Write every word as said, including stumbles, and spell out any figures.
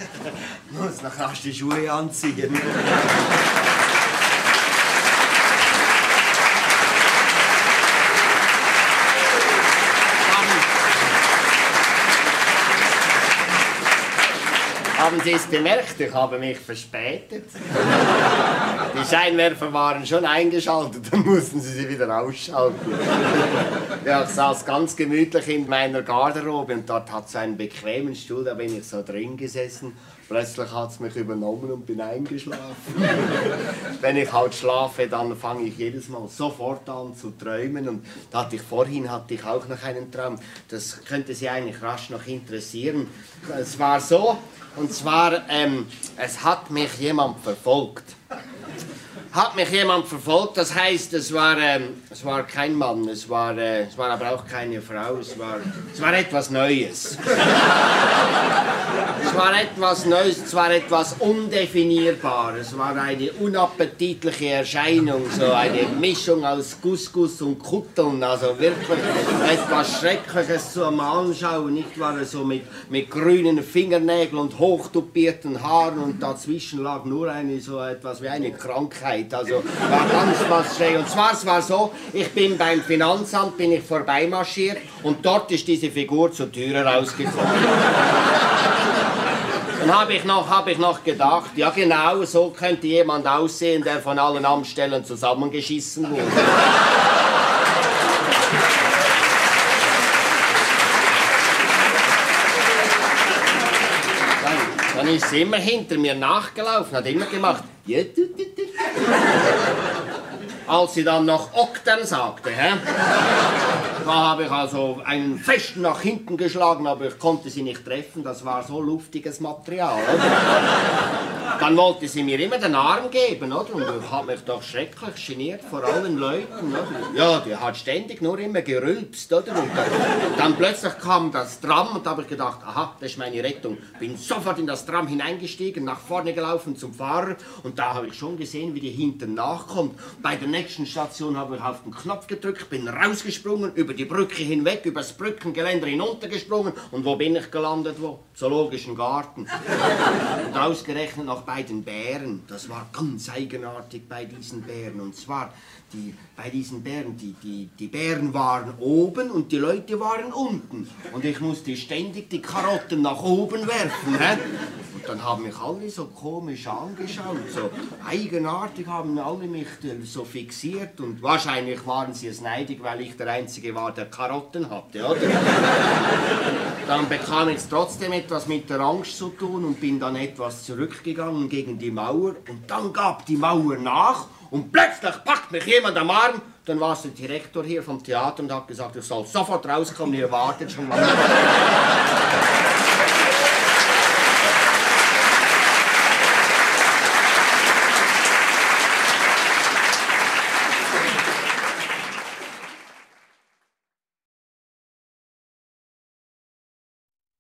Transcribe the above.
Muss noch rasch die Schuhe anziehen. Haben Sie es bemerkt? Ich habe mich verspätet. Die Scheinwerfer waren schon eingeschaltet, dann mussten Sie sie wieder ausschalten. Ja, ich saß ganz gemütlich in meiner Garderobe und dort hat es einen bequemen Stuhl, da bin ich so drin gesessen. Plötzlich hat es mich übernommen und bin eingeschlafen. Wenn ich halt schlafe, dann fange ich jedes Mal sofort an zu träumen. Und da hatte ich, vorhin hatte ich auch noch einen Traum. Das könnte Sie eigentlich rasch noch interessieren. Es war so, und zwar, ähm, es hat mich jemand verfolgt. Hat mich jemand verfolgt, das heißt, es war, ähm, es war kein Mann, es war, äh, es war aber auch keine Frau, es war, es war etwas Neues. Es war etwas Neues, es war etwas Undefinierbares, es war eine unappetitliche Erscheinung, so eine Mischung aus Couscous und Kutteln, also wirklich etwas Schreckliches zum Anschauen, nicht wahr, so mit, mit grünen Fingernägeln und hochtupierten Haaren und dazwischen lag nur eine, so etwas wie eine Krankheit. Also war ganz was schräg. Und zwar, es war so, ich bin beim Finanzamt bin ich vorbeimarschiert und dort ist diese Figur zur Tür rausgekommen. Dann habe ich, noch, hab ich noch gedacht, ja genau, so könnte jemand aussehen, der von allen Amtsstellen zusammengeschissen wurde. Dann ist sie immer hinter mir nachgelaufen, hat immer gemacht. Als sie dann noch Oktern sagte, hä? Da habe ich also einen festen nach hinten geschlagen, aber ich konnte sie nicht treffen, das war so luftiges Material. Oder? Dann wollte sie mir immer den Arm geben, oder? Und ich habe mich doch schrecklich geniert vor allen Leuten. Oder? Ja, die hat ständig nur immer gerülpst, oder? Und dann, dann plötzlich kam das Tram und da habe ich gedacht, aha, das ist meine Rettung. Bin sofort in das Tram hineingestiegen, nach vorne gelaufen zum Fahrer und da habe ich schon gesehen, wie die hinten nachkommt. Bei der nächsten Station habe ich auf den Knopf gedrückt, bin rausgesprungen, über die Brücke hinweg, über das Brückengeländer hinuntergesprungen und wo bin ich gelandet? Wo? Zoologischen Garten. Und ausgerechnet noch bei den Bären. Das war ganz eigenartig bei diesen Bären. Und zwar, die, bei diesen Bären, die, die, die Bären waren oben und die Leute waren unten. Und ich musste ständig die Karotten nach oben werfen. Hä? Und dann haben mich alle so komisch angeschaut, so eigenartig haben alle mich so fixiert und wahrscheinlich waren sie es neidig, weil ich der Einzige war, der Karotten hatte, oder? Dann bekam ich trotzdem etwas mit der Angst zu tun und bin dann etwas zurückgegangen gegen die Mauer und dann gab die Mauer nach und plötzlich packt mich jemand am Arm. Dann war es der Direktor hier vom Theater und hat gesagt, ich soll sofort rauskommen, ihr wartet schon mal.